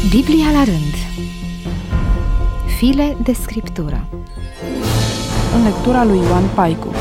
Biblia la rând. File de scriptură. În lectura lui Ioan Paicu.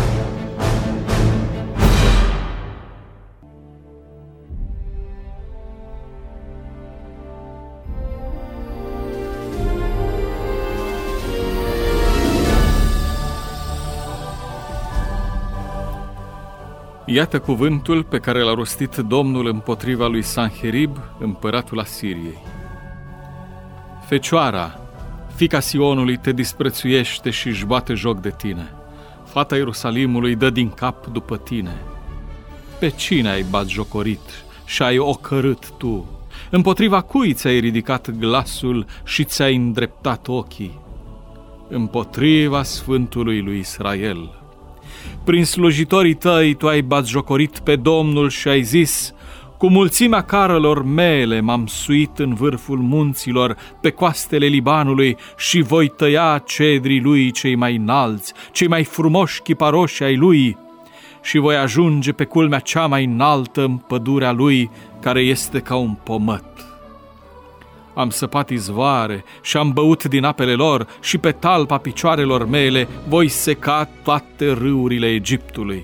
Iată cuvântul pe care l-a rostit Domnul împotriva lui Sanherib, împăratul Asiriei. Fecioara, fiica Sionului, te disprețuiește și își bate joc de tine. Fata Ierusalimului dă din cap după tine. Pe cine ai batjocorit și ai ocărât tu? Împotriva cui ți-ai ridicat glasul și ți-ai îndreptat ochii? Împotriva Sfântului lui Israel. Prin slujitorii tăi tu ai batjocorit pe Domnul și ai zis: cu mulțimea carelor mele m-am suit în vârful munților, pe coastele Libanului, și voi tăia cedrii lui cei mai înalți, cei mai frumoși chiparoși ai lui, și voi ajunge pe culmea cea mai înaltă în pădurea lui, care este ca un pomăt. Am săpat izvoare și am băut din apele lor, și pe talpa picioarelor mele voi seca toate râurile Egiptului.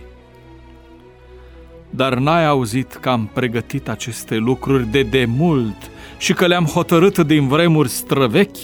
Dar n-ai auzit că am pregătit aceste lucruri de demult și că le-am hotărât din vremuri străvechi?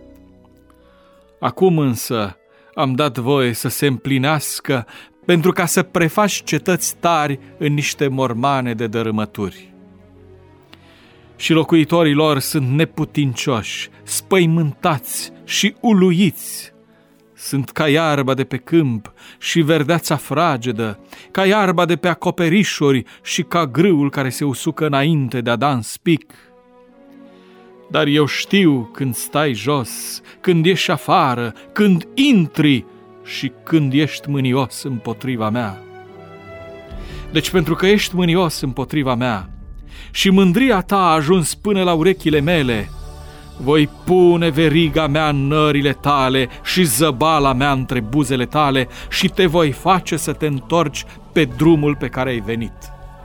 Acum însă am dat voie să se împlinească, pentru ca să prefaci cetăți tari în niște mormane de dărâmături. Și locuitorii lor sunt neputincioși, spăimântați și uluiți. Sunt ca iarba de pe câmp și verdeața fragedă, ca iarba de pe acoperișuri și ca grâul care se usucă înainte de a da în spic. Dar eu știu când stai jos, când ieși afară, când intri și când ești mânios împotriva mea. Deci pentru că ești mânios împotriva mea și mândria ta a ajuns până la urechile mele, voi pune veriga mea în nările tale și zăbala mea între buzele tale și te voi face să te întorci pe drumul pe care ai venit.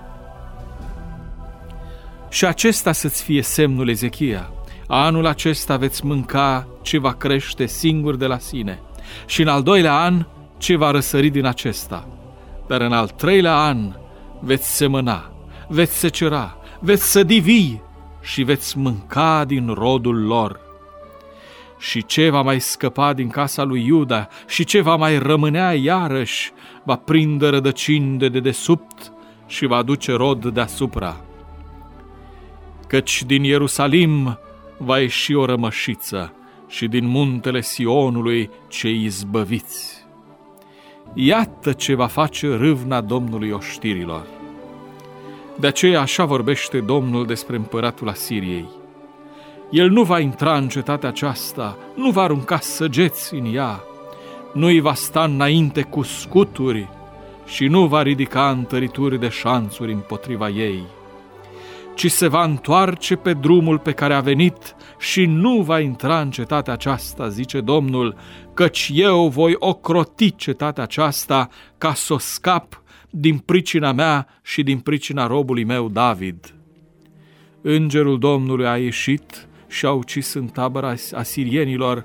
Și acesta să-ți fie semnul, Ezechia: anul acesta veți mânca ce va crește singur de la sine, și în al doilea an ce va răsări din acesta. Dar în al treilea an veți semăna, veți secera, veți sădi vii și veți mânca din rodul lor. Și ce va mai scăpa din casa lui Iuda și ce va mai rămânea iarăși, va prinde rădăcini de dedesubt și va duce rod deasupra. Căci din Ierusalim va ieși o rămășiță și din muntele Sionului cei izbăviți. Iată ce va face râvna Domnului oștirilor. De aceea așa vorbește Domnul despre împăratul Asiriei: el nu va intra în cetatea aceasta, nu va arunca săgeți în ea, nu îi va sta înainte cu scuturi și nu va ridica întărituri de șanțuri împotriva ei, ci se va întoarce pe drumul pe care a venit și nu va intra în cetatea aceasta, zice Domnul, căci eu voi ocroti cetatea aceasta ca să o scap din pricina mea și din pricina robului meu David. Îngerul Domnului a ieșit și a ucis în tabăra asirienilor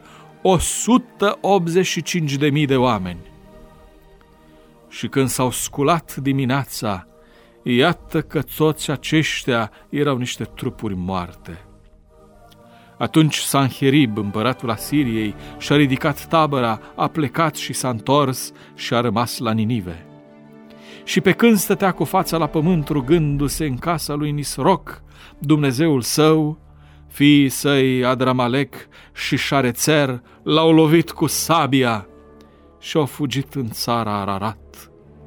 185.000 de oameni. Și când s-au sculat dimineața, iată că toți aceștia erau niște trupuri moarte. Atunci Sanherib, împăratul Asiriei, și-a ridicat tabăra, a plecat și s-a întors și a rămas la Ninive. Și pe când stătea cu fața la pământ rugându-se în casa lui Nisroc, Dumnezeul său, fiii săi Adramalec și Șarețer l-au lovit cu sabia și au fugit în țara Ararat.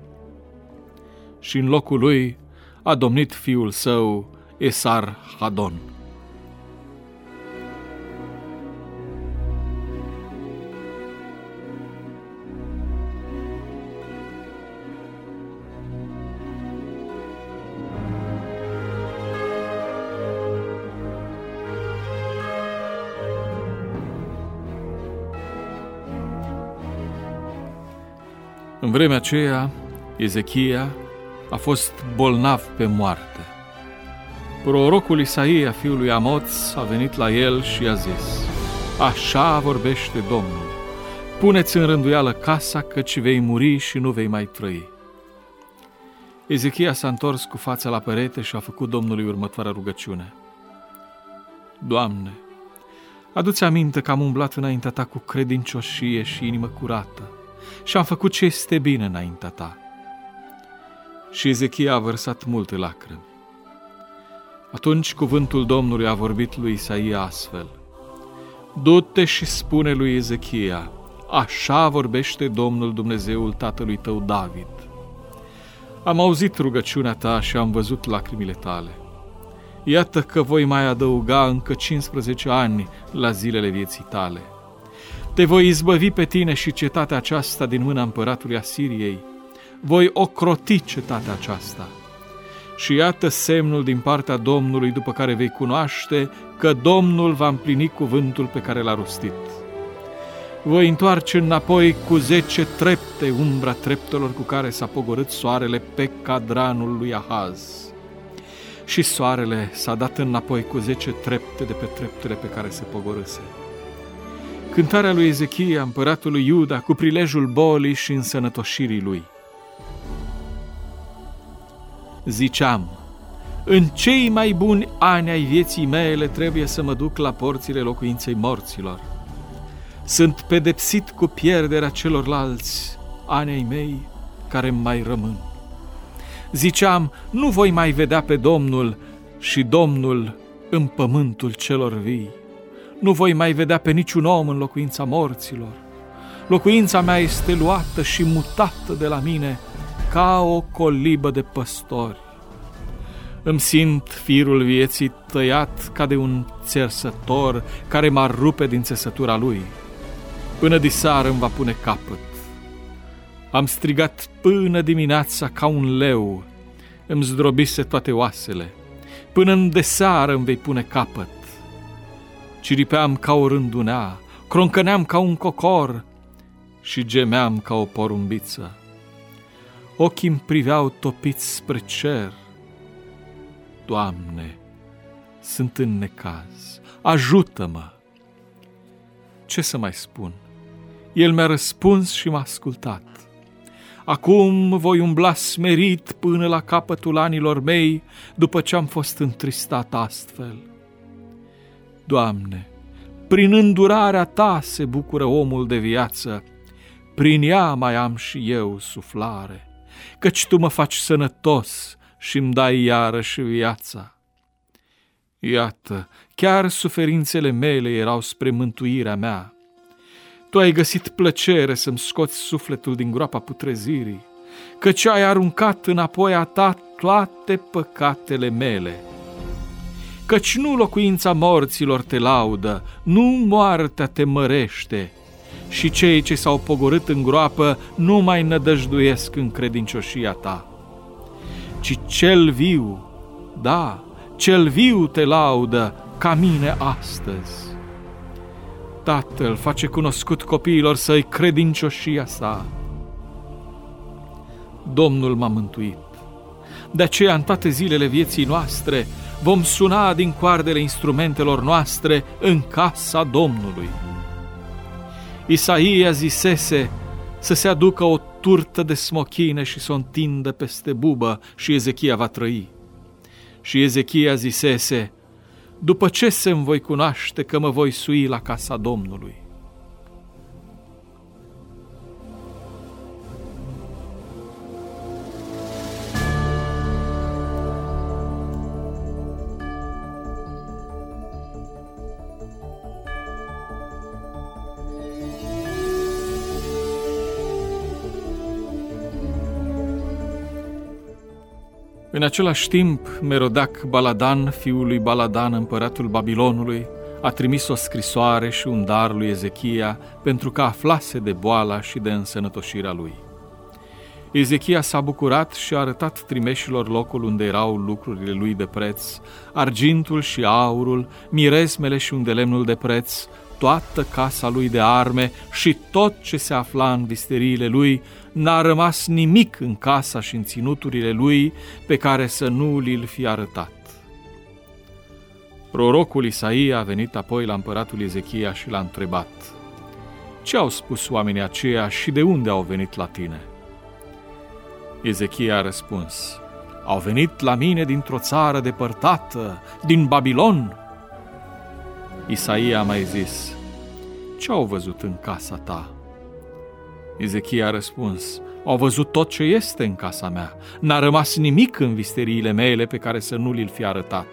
Și în locul lui a domnit fiul său Esar-Hadon. În vremea aceea, Ezechia a fost bolnav pe moarte. Prorocul Isaia, fiul lui Amoț, a venit la el și i-a zis: Așa vorbește Domnul, puneți în rânduială casa, căci vei muri și nu vei mai trăi. Ezechia s-a întors cu fața la perete și a făcut Domnului următoarea rugăciune: Doamne, adu-ți aminte că am umblat înaintea Ta cu credincioșie și inimă curată și am făcut ce este bine înaintea Ta. Și Ezechia a vărsat multe lacrimi. Atunci cuvântul Domnului a vorbit lui Isaia astfel: Du-te și spune lui Ezechia: Așa vorbește Domnul Dumnezeul tatălui tău David. Am auzit rugăciunea ta și am văzut lacrimile tale. Iată că voi mai adăuga încă 15 ani la zilele vieții tale. Te voi izbăvi pe tine și cetatea aceasta din mâna împăratului Asiriei. Voi ocroti cetatea aceasta. Și iată semnul din partea Domnului, după care vei cunoaște că Domnul va împlini cuvântul pe care l-a rostit. Voi întoarce înapoi cu 10 trepte umbra treptelor cu care s-a pogorât soarele pe cadranul lui Ahaz. Și soarele s-a dat înapoi cu 10 trepte de pe treptele pe care se pogorâse. Cântarea lui Ezechia, împăratul lui Iuda, cu prilejul bolii și însănătoșirii lui. Ziceam: În cei mai buni ani ai vieții mele trebuie să mă duc la porțile locuinței morților. Sunt pedepsit cu pierderea celorlalți ani ai mei care îmi mai rămân. Ziceam: Nu voi mai vedea pe Domnul și Domnul în pământul celor vii. Nu voi mai vedea pe niciun om în locuința morților. Locuința mea este luată și mutată de la mine ca o colibă de păstori. Îmi simt firul vieții tăiat ca de un țersător care m-ar rupe din țesătura lui. Până diseară îmi va pune capăt. Am strigat până dimineața ca un leu, îmi zdrobise toate oasele. Până în deseară îmi vei pune capăt. Ciripeam ca o rândunea, croncăneam ca un cocor și gemeam ca o porumbiță. Ochii-mi priveau topiți spre cer. Doamne, sunt în necaz, ajută-mă! Ce să mai spun? El mi-a răspuns și m-a ascultat. Acum voi umbla smerit până la capătul anilor mei, după ce am fost întristat astfel. Doamne, prin îndurarea Ta se bucură omul de viață, prin ea mai am și eu suflare, căci Tu mă faci sănătos și îmi dai iarăși viața. Iată, chiar suferințele mele erau spre mântuirea mea. Tu ai găsit plăcere să-mi scoți sufletul din groapa putrezirii, căci ai aruncat înapoi a Ta toate păcatele mele. Căci nu locuința morților te laudă, nu moartea te mărește, și cei ce s-au pogorât în groapă nu mai nădăjduiesc în credincioșia Ta, ci cel viu, da, cel viu te laudă ca mine astăzi. Tatăl face cunoscut copiilor Săi credincioșia Sa. Domnul m-a mântuit. De aceea, în toate zilele vieții noastre, vom suna din coardele instrumentelor noastre în casa Domnului. Isaia zisese să se aducă o turtă de smochine și să o întindă peste bubă și Ezechia va trăi. Și Ezechia zisese: După ce să-mi voi cunoaște că mă voi sui la casa Domnului? În același timp, Merodac Baladan, fiul lui Baladan, împăratul Babilonului, a trimis o scrisoare și un dar lui Ezechia pentru că aflase de boala și de însănătoșirea lui. Ezechia s-a bucurat și a arătat trimeșilor locul unde erau lucrurile lui de preț, argintul și aurul, miresmele și undelemnul de preț, toată casa lui de arme și tot ce se afla în visteriile lui. N-a rămas nimic în casa și în ținuturile lui pe care să nu li-l fi arătat. Prorocul Isaia a venit apoi la împăratul Ezechia și l-a întrebat: ce au spus oamenii aceia și de unde au venit la tine? Ezechia a răspuns: au venit la mine dintr-o țară depărtată, din Babilon. Isaia a mai zis: ce au văzut în casa ta? Ezechia a răspuns: au văzut tot ce este în casa mea. N-a rămas nimic în visteriile mele pe care să nu li-l fi arătat.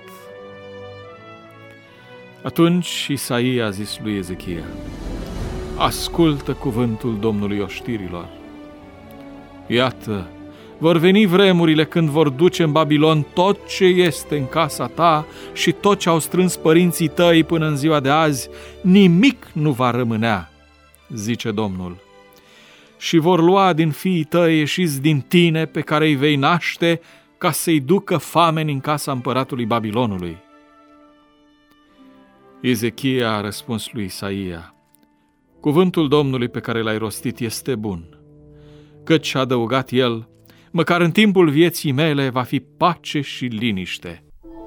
Atunci Isaia a zis lui Ezechia: ascultă cuvântul Domnului oștirilor. Iată, vor veni vremurile când vor duce în Babilon tot ce este în casa ta și tot ce au strâns părinții tăi până în ziua de azi, nimic nu va rămânea, zice Domnul. Și vor lua din fiii tăi ieșiți din tine pe care îi vei naște, ca să-i ducă fameni în casa împăratului Babilonului. Ezechia a răspuns lui Isaia: cuvântul Domnului pe care l-ai rostit este bun, căci, a adăugat el, măcar în timpul vieții mele va fi pace și liniște.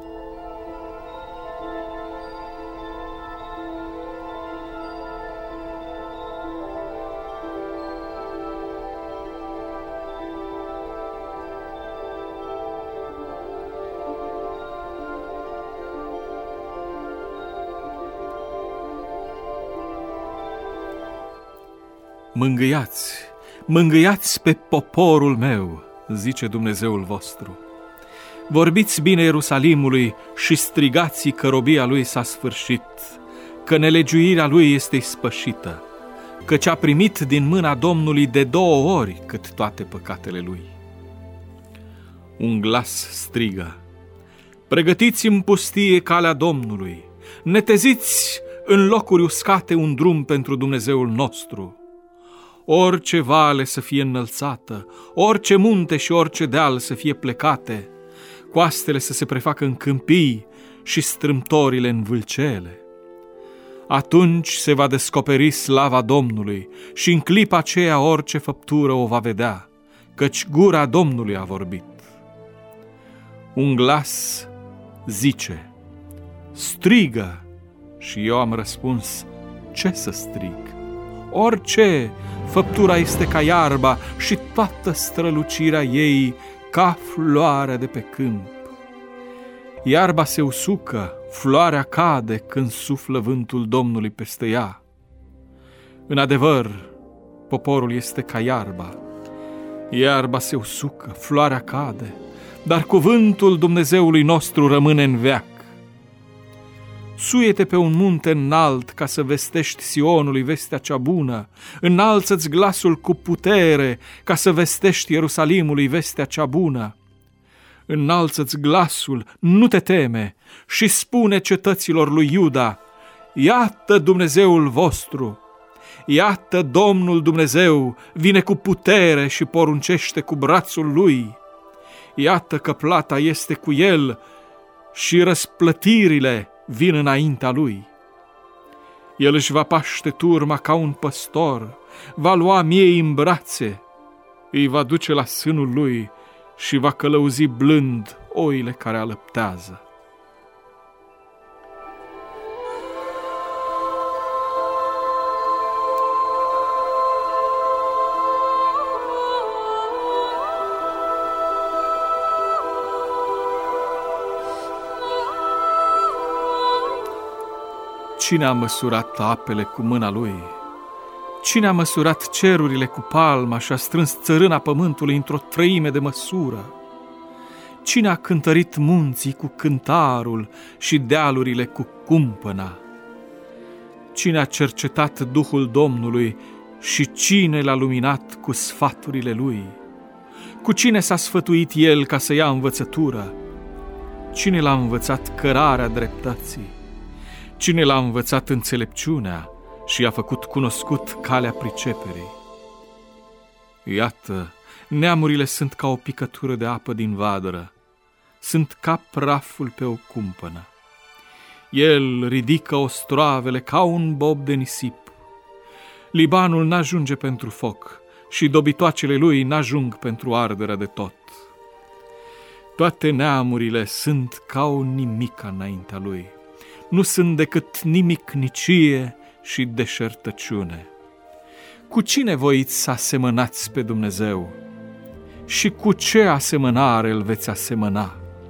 Mângâiați, mângâiați pe poporul meu, zice Dumnezeul vostru. Vorbiți bine Ierusalimului și strigați că robia lui s-a sfârșit, că nelegiuirea lui este ispășită, căci a primit din mâna Domnului de 2 ori cât toate păcatele lui. Un glas strigă: pregătiți în pustie calea Domnului, neteziți în locuri uscate un drum pentru Dumnezeul nostru. Orice vale să fie înălțată, orice munte și orice deal să fie plecate, coastele să se prefacă în câmpii și strâmtorile în vâlcele. Atunci se va descoperi slava Domnului și în clipa aceea orice făptură o va vedea, căci gura Domnului a vorbit. Un glas zice: strigă, și eu am răspuns: ce să strig? Orice, făptura este ca iarba și toată strălucirea ei ca floarea de pe câmp. Iarba se usucă, floarea cade când suflă vântul Domnului peste ea. În adevăr, poporul este ca iarba. Iarba se usucă, floarea cade, dar cuvântul Dumnezeului nostru rămâne în veac. Suie-te pe un munte înalt ca să vestești Sionului vestea cea bună, înalță-ți glasul cu putere ca să vestești Ierusalimului vestea cea bună. Înalță-ți glasul, nu te teme, și spune cetăților lui Iuda: iată Dumnezeul vostru, iată Domnul Dumnezeu vine cu putere și poruncește cu brațul lui. Iată că plata este cu el și răsplătirile vin înaintea lui. El își va paște turma ca un păstor, va lua miei în brațe, îi va duce la sânul lui și va călăuzi blând oile care alăptează. Cine a măsurat apele cu mâna lui? Cine a măsurat cerurile cu palma și a strâns țărâna pământului într-o 1/3 de măsură? Cine a cântărit munții cu cântarul și dealurile cu cumpăna? Cine a cercetat Duhul Domnului și cine l-a luminat cu sfaturile lui? Cu cine s-a sfătuit el ca să ia învățătură? Cine l-a învățat cărarea dreptății? Cine l-a învățat înțelepciunea și i-a făcut cunoscut calea priceperii? Iată, neamurile sunt ca o picătură de apă din vadără, sunt ca praful pe o cumpănă. El ridică ostroavele ca un bob de nisip. Libanul n-ajunge pentru foc și dobitoacele lui n-ajung pentru arderea de tot. Toate neamurile sunt ca o nimica înaintea lui. nu sunt decât nimicnicie și deșertăciune. Cu cine voiți să asemănați pe Dumnezeu? Și cu ce asemănare îl veți asemăna?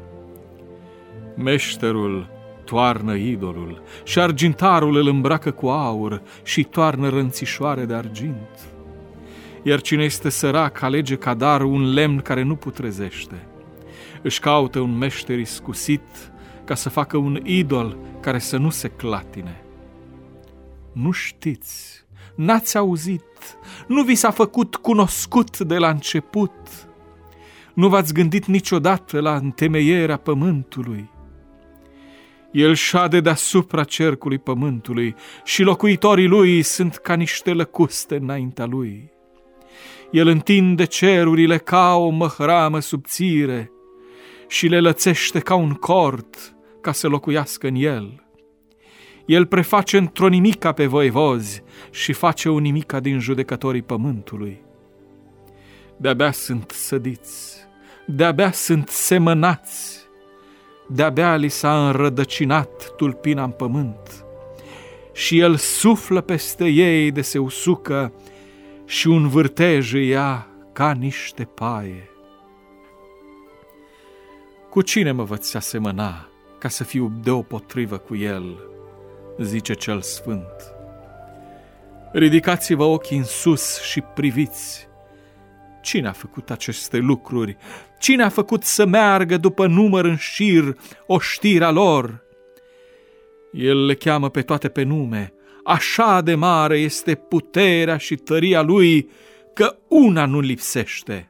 Meșterul toarnă idolul și argintarul îl îmbracă cu aur și toarnă rânțișoare de argint. Iar cine este sărac alege ca dar un lemn care nu putrezește. Își caută un meșter iscusit ca să facă un idol care să nu se clatine. Nu știți, n-ați auzit, nu vi s-a făcut cunoscut de la început. Nu v-ați gândit niciodată la întemeierea pământului. El șade deasupra cercului pământului și locuitorii lui sunt ca niște lăcuste înaintea lui. El întinde cerurile ca o măhramă subțire și le lățește ca un cort ca să locuiască în el. El preface într-o nimica pe voivozi și face o nimica din judecătorii pământului. De-abia sunt sădiți, de-abia sunt semănați, de-abia li s-a înrădăcinat tulpina în pământ și el suflă peste ei de se usucă și un vârtej îi ia ca niște paie. Cu cine mă veți asemăna ca să fiu deopotrivă cu el, zice cel sfânt. Ridicați-vă ochii în sus și priviți. Cine a făcut aceste lucruri? Cine a făcut să meargă după număr în șir oștirea lor? El le cheamă pe toate pe nume. Așa de mare este puterea și tăria lui că una nu lipsește.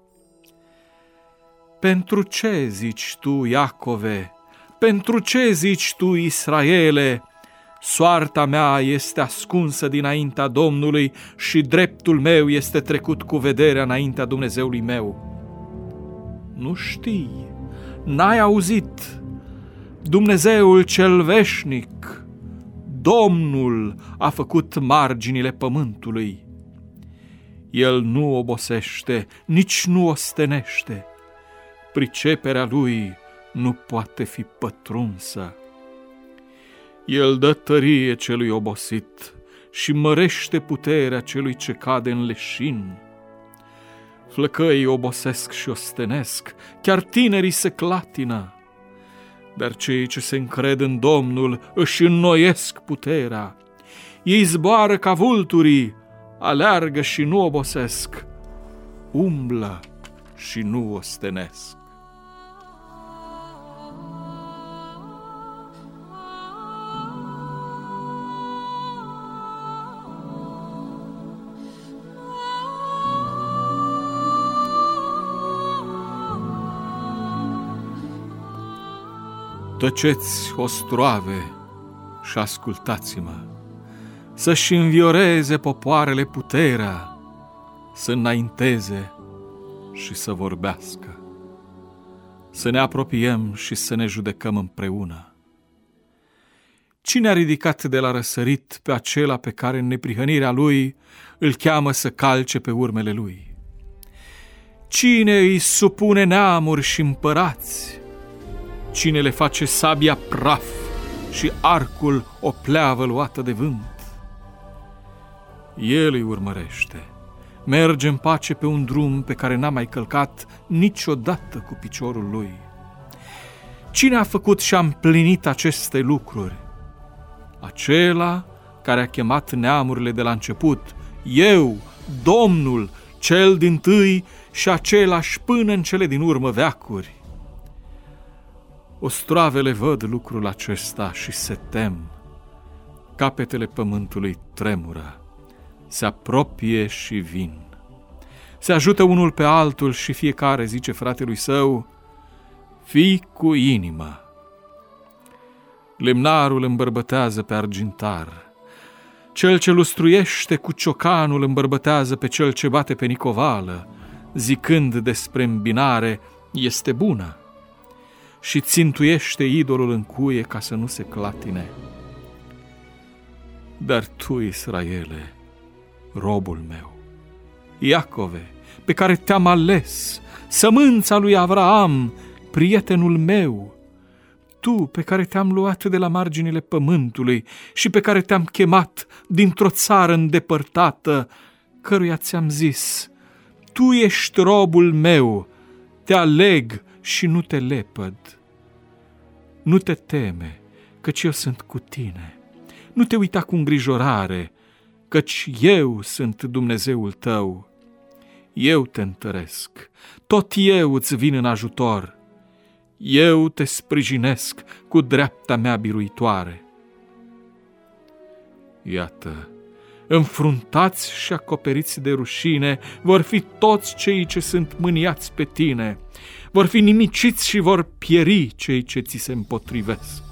Pentru ce zici tu, Iacove? Pentru ce zici tu, Israele? Soarta mea este ascunsă dinaintea Domnului și dreptul meu este trecut cu vederea înaintea Dumnezeului meu. Nu știi, n-ai auzit, Dumnezeul cel veșnic, Domnul a făcut marginile pământului. El nu obosește, nici nu ostenește, priceperea lui nu poate fi pătrunsă. El dă tărie celui obosit și mărește puterea celui ce cade în leșin. Flăcăii obosesc și ostenesc, chiar tinerii se clatină, dar cei ce se încred în Domnul își înnoiesc puterea. Ei zboară ca vulturii, aleargă și nu obosesc, umblă și nu ostenesc. Tăceți, ostroave, și ascultați-mă, să-și învioreze popoarele puterea, să înainteze și să vorbească, să ne apropiem și să ne judecăm împreună. Cine a ridicat de la răsărit pe acela pe care în neprihănirea lui îl cheamă să calce pe urmele lui? Cine îi supune neamuri și împărați? Cine le face sabia praf și arcul o pleavă luată de vânt? El îi urmărește, merge în pace pe un drum pe care n-a mai călcat niciodată cu piciorul lui. Cine a făcut și a împlinit aceste lucruri? Acela care a chemat neamurile de la început, eu, Domnul, cel dintâi și același până în cele din urmă veacuri. Ostroavele văd lucrul acesta și se tem. Capetele pământului tremură, se apropie și vin. Se ajută unul pe altul și fiecare zice fratelui său, fii cu inimă. Lemnarul îmbărbătează pe argintar, cel ce lustruiește cu ciocanul îmbărbătează pe cel ce bate pe nicovală, zicând despre îmbinare, este bună, și țintuiește idolul în cuie ca să nu se clatine. Dar tu, Israele, robul meu, Iacove, pe care te-am ales, sămânța lui Avraam, prietenul meu, Tu, pe care te-am luat de la marginile pământului și pe care te-am chemat dintr-o țară îndepărtată, căruia ți-am zis: Tu ești robul meu, te aleg și nu te lepăd. Nu te teme, căci eu sunt cu tine. Nu te uita cu îngrijorare, căci eu sunt Dumnezeul tău. Eu te întăresc, tot eu îți vin în ajutor. Eu te sprijinesc cu dreapta mea biruitoare. Iată, înfruntați și acoperiți de rușine vor fi toți cei ce sunt mâniați pe tine. Vor fi nimiciți și vor pieri cei ce ți se împotrivesc.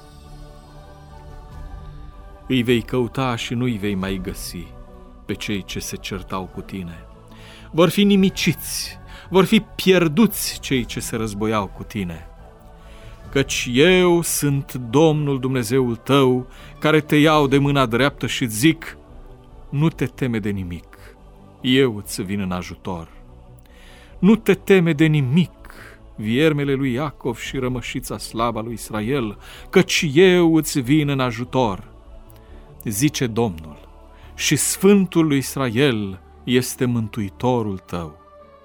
Îi vei căuta și nu-i vei mai găsi pe cei ce se certau cu tine. Vor fi nimiciți, vor fi pierduți cei ce se războiau cu tine. Căci eu sunt Domnul Dumnezeul tău, care te iau de mâna dreaptă și zic: nu te teme de nimic, eu îți vin în ajutor. Nu te teme de nimic, viermele lui Iacov și rămășița slabă lui Israel, căci eu îți vin în ajutor, zice Domnul, și Sfântul lui Israel este mântuitorul tău.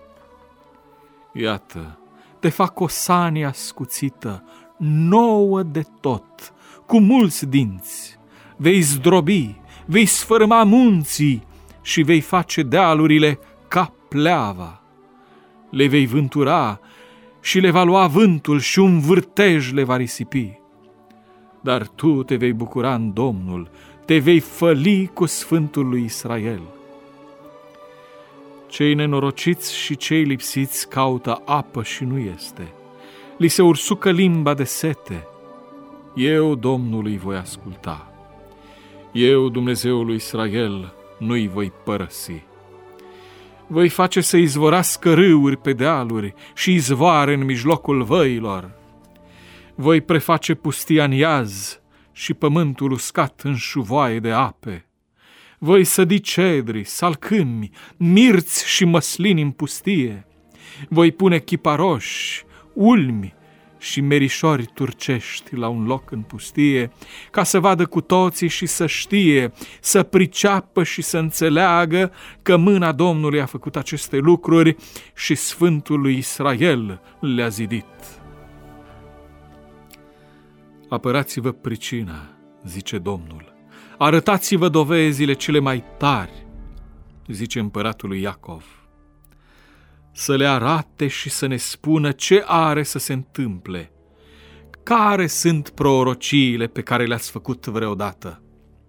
Iată, te fac o sanie ascuțită, nouă de tot, cu mulți dinți. Vei zdrobi, vei sfărâma munții și vei face dealurile ca pleava. Le vei vântura și le va lua vântul și un vârtej le va risipi. Dar tu te vei bucura în Domnul, te vei făli cu Sfântul lui Israel. Cei nenorociți și cei lipsiți caută apă și nu este. Li se ursucă limba de sete. Eu, Domnul, îi voi asculta. Eu, Dumnezeul lui Israel, nu-i voi părăsi. Voi face să izvorască râuri pe dealuri și izvoare în mijlocul văilor. Voi preface pustia în iaz și pământul uscat în șuvoaie de ape. Voi sădi cedri, salcâmi, mirți și măslini în pustie. Voi pune chiparoși, ulmi și merișori turcești la un loc în pustie, ca să vadă cu toții și să știe, să priceapă și să înțeleagă că mâna Domnului a făcut aceste lucruri și Sfântul lui Israel le-a zidit. Apărați-vă pricina, zice Domnul. Arătați-vă dovezile cele mai tari, zice împăratul lui Iacov. Să le arate și să ne spună ce are să se întâmple. Care sunt prorociile pe care le-ați făcut vreodată?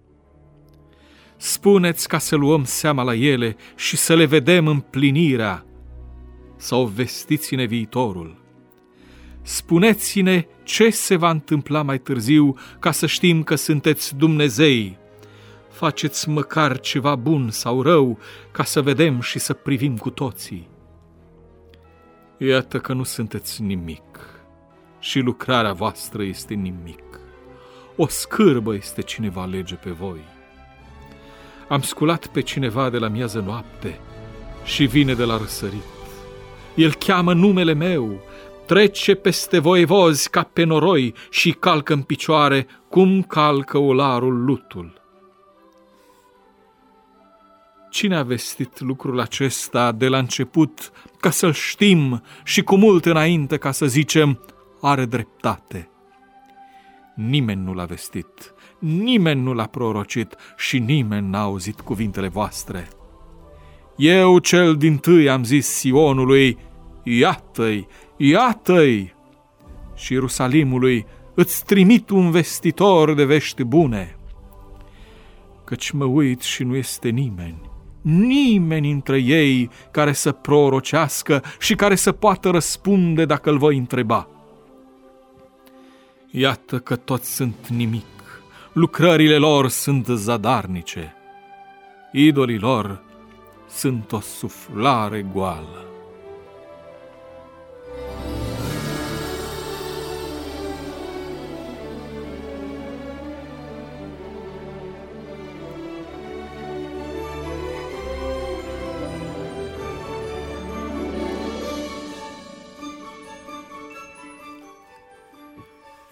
Spuneți ca să luăm seama la ele și să le vedem împlinirea, sau vestiți-ne viitorul. Spuneți-ne ce se va întâmpla mai târziu, ca să știm că sunteți Dumnezei. Faceți măcar ceva bun sau rău, ca să vedem și să privim cu toții. Iată că nu sunteți nimic și lucrarea voastră este nimic. O scârbă este cine va alege pe voi. Am sculat pe cineva de la miază noapte și vine de la răsărit. El cheamă numele meu, trece peste voievozi ca pe noroi și calcă în picioare cum calcă olarul lutul. Cine a vestit lucrul acesta de la început ca să-l știm și cu mult înainte ca să zicem are dreptate? Nimeni nu l-a vestit, nimeni nu l-a prorocit și nimeni n-a auzit cuvintele voastre. Eu cel dintâi am zis Sionului, iată-i, iată-i, și Ierusalimului, îți trimit un vestitor de vești bune. Căci mă uit și nu este nimeni între ei care să prorocească și care să poată răspunde dacă îl voi întreba. Iată că toți sunt nimic, lucrările lor sunt zadarnice, idolii lor sunt o suflare goală.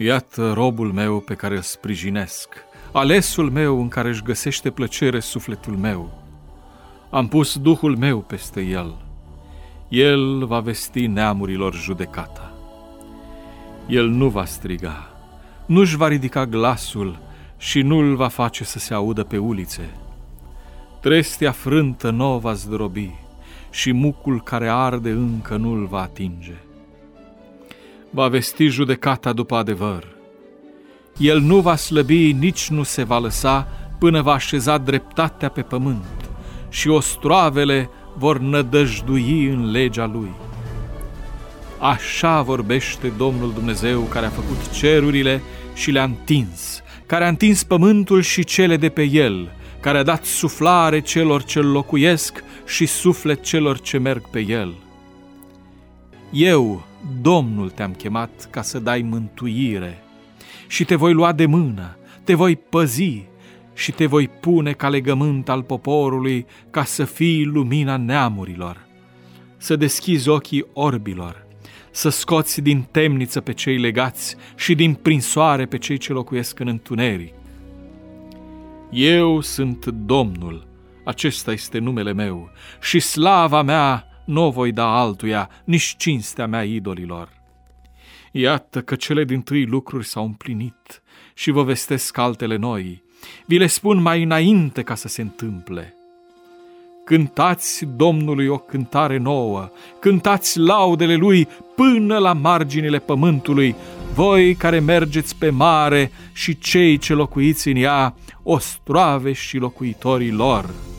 Iată robul meu pe care îl sprijinesc, alesul meu în care își găsește plăcere sufletul meu. Am pus Duhul meu peste el. El va vesti neamurilor judecata. El nu va striga, nu-și va ridica glasul și nu-l va face să se audă pe ulițe. Trestia frântă n-o va zdrobi și mucul care arde încă nu-l va atinge. Va vesti judecata după adevăr. El nu va slăbi, nici nu se va lăsa până va așeza dreptatea pe pământ și ostroavele vor nădăjdui în legea lui. Așa vorbește Domnul Dumnezeu care a făcut cerurile și le-a întins, care a întins pământul și cele de pe el, care a dat suflare celor ce-l locuiesc și suflet celor ce merg pe el. Eu, Domnul, te-am chemat ca să dai mântuire și te voi lua de mână, te voi păzi și te voi pune ca legământ al poporului ca să fii lumina neamurilor, să deschizi ochii orbilor, să scoți din temniță pe cei legați și din prinsoare pe cei ce locuiesc în întuneric. Eu sunt Domnul, acesta este numele meu, și slava mea n-o voi da altuia, nici cinstea mea idolilor. Iată că cele dintâi lucruri s-au împlinit și vă vestesc altele noi. Vi le spun mai înainte ca să se întâmple. Cântați Domnului o cântare nouă, cântați laudele Lui până la marginile pământului, voi care mergeți pe mare și cei ce locuiți în ea, ostroave și locuitorii lor.